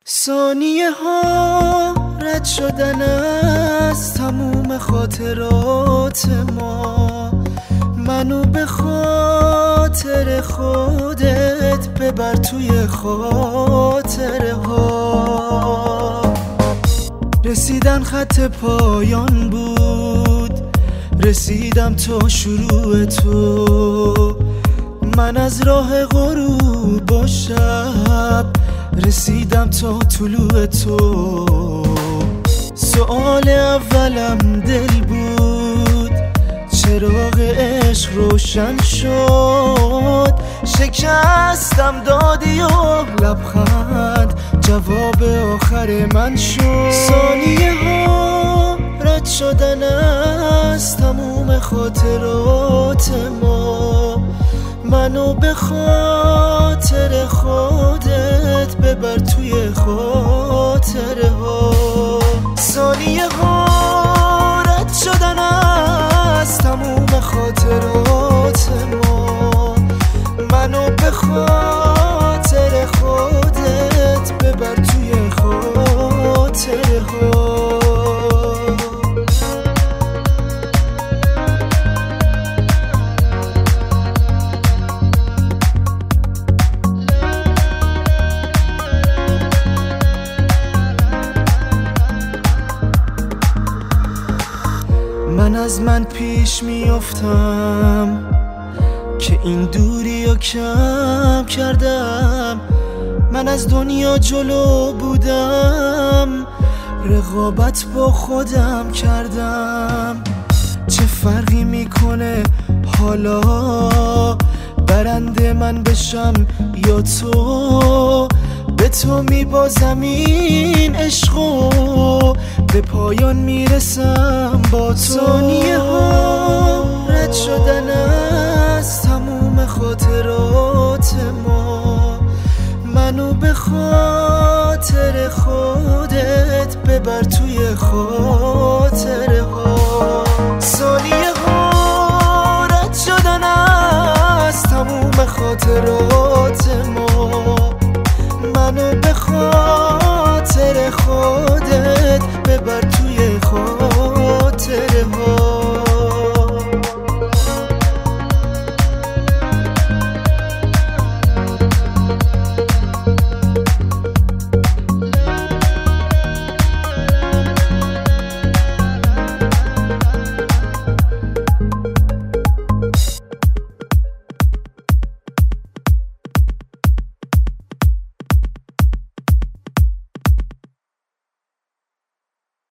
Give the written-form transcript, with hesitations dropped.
ثانیه ها رد شدن از تموم خاطرات ما، منو به خاطر خودت ببر توی خاطره ها. رسیدن خط پایان بود، رسیدم تا شروع تو. من از راه غروب و شب رسیدم تا طلوع تو. سؤال اولم دل بود، چراغ عشق روشن شد. شکستم دادی و لبخند جواب آخر من شد. ثانیه ها رد شدن از تموم خاطرات ما، منو به خاطر خودت ببر توی خاطره ها. ثانیه ها رد شدن از تموم خاطرات ما، منو به خاطر خودت ببر توی خاطره ها. من از من پیش میافتم که این دوری رو کم کردم. من از دنیا جلو بودم، رقابت با خودم کردم. چه فرقی میکنه حالا برنده من بشم یا تو؟ به تو میبازم این عشقو، به پایان میرسم با تو. ثانیه ها رد شدن از تموم خاطرات ما، منو به خاطر خودت ببر توی خاطره ها. ثانیه ها رد شدن از تموم خاطرات ما، منو به خاطر خودت